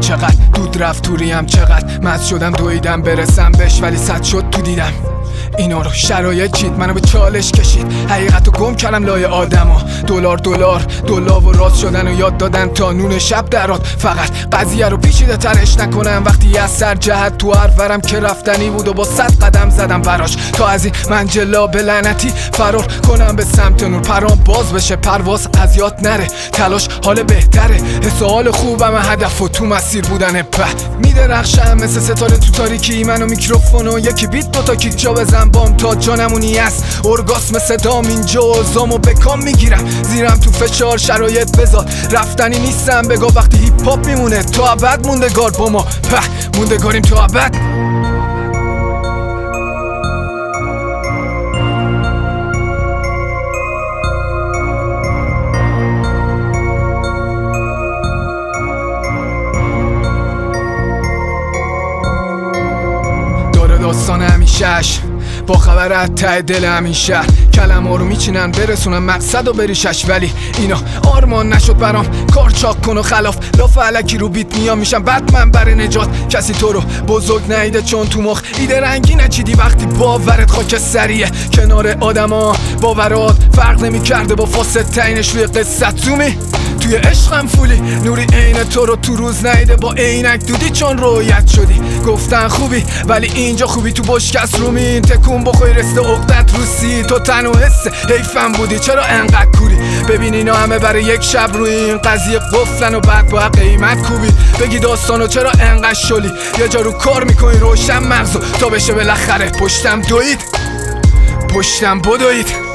چقدر دود رفت توریم چقدر مست شدم دویدم برسم بهش ولی صد شد تو دیدم اینا رو شرایط چید منو به چالش کشید حقیقتو گم کردم لای آدما دلار و راست شدن و یاد دادن تا نون شب درات فقط قضیه رو پیچیده ترش نکنم وقتی از سر جهت تو هر ورم که رفتنی بود و با 100 قدم زدم براش تا از این منجلا به لعنتی فرار کنم به سمت نور پرام باز بشه پرواز از یاد نره تلاش حال بهتره حس حال خوبم هدف و تو مسیر بودن میدرخشم مثل ستاره تو تاریکی منو میکروفون و یکی بیت دوتا کیک جا بزن بام تا جانمونی است ارگاسم صدام اینجا زامو بکام میگیرم زیرم تو فشار شرایط بذار رفتنی نیستم بگو وقتی هیپ هاپ میمونه تا ابد موندگار با ما موندگاریم تا ابد داستان همیشهش با خبر از ته دل همین شهر کلمه رو میچینن برسونن مقصد و بریشش ولی اینا آرمان نشد برام کار چاک کن و خلاف لاف علکی رو بیت میام میشم بتمن برای نجات کسی تو رو بزرگ نیده چون تو مخ ایده رنگی نچیدی وقتی باورت خاک سریه کنار آدما باورات فرق نمیکرده با فاسد تعینش روی قصت زومی توی عشقم فولی نوری عین تو رو تو روز نیده با عینک دودی چون رویت شدی گفتن خوبی ولی اینجا خوبی تو بشکست رومین تکون بخوی رسته عقدت روسی تو تن و حسه حیفم بودی چرا انقدر کوری ببین اینا همه برای یک شب روی این قضیه قفلن و بعد با قیمت کوبی بگی داستانو چرا انقدر شلی یه جا رو کار میکنی روشن مغزو تا بشه بالاخره پشتم بدوید